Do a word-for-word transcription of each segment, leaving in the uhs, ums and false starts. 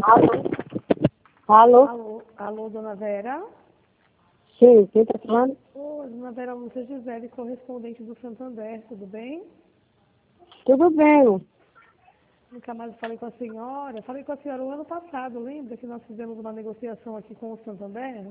Alô? Alô? Alô, alô, dona Vera? Sim, quem está falando? Oi, dona Vera Lúcia Gisele, correspondente do Santander, tudo bem? Tudo bem. Nunca mais falei com a senhora. Falei com a senhora o ano passado, lembra que nós fizemos uma negociação aqui com o Santander?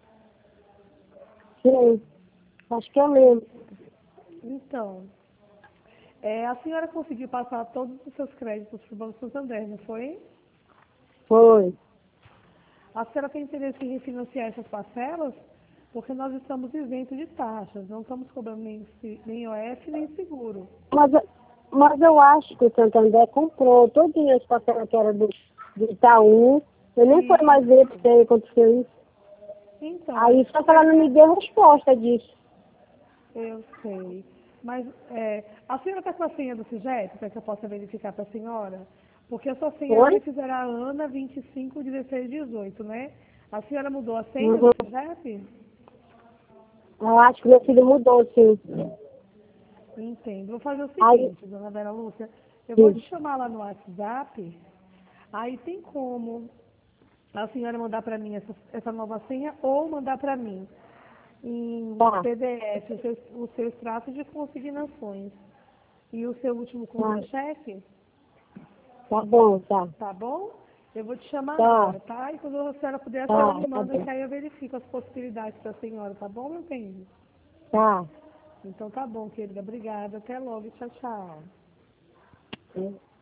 Sim, acho que eu lembro. Então, é, a senhora conseguiu passar todos os seus créditos para o Banco Santander, não foi? Foi. A senhora tem interesse em refinanciar essas parcelas? Porque nós estamos isentos de taxas, não estamos cobrando nem, se- nem O F nem seguro. Mas, eu- mas eu acho que o Santander comprou todinho as parcelas que era do, do Itaú. Eu nem fui mais E, ver porque aconteceu isso. então, mas Aí só que ela não me deu resposta disso. eu sei. Mas é, a senhora está com a senha do Sigeto, para que eu possa verificar para a senhora? Porque a sua senha Foi? antes era Ana vinte e cinco dezesseis dezoito, né? A senhora mudou a senha do Uhum. Sigeto? Eu acho que meu filho mudou, sim. Entendo. Vou fazer o Aí, seguinte, dona Vera Lúcia. Eu vou te sim. chamar lá no WhatsApp. Aí tem como a senhora mandar para mim essa, essa nova senha ou mandar para mim em Tá, P D F o seu, o seu extrato de consignações e o seu último tá. contra-cheque, Tá bom, tá. tá bom? Eu vou te chamar Tá, agora, tá? E quando a senhora puder, a senhora tá, me tá manda que bom. aí eu verifico as possibilidades para a senhora, tá bom, meu bem? Tá. Então tá bom, querida. Obrigada. Até logo. Tchau, tchau.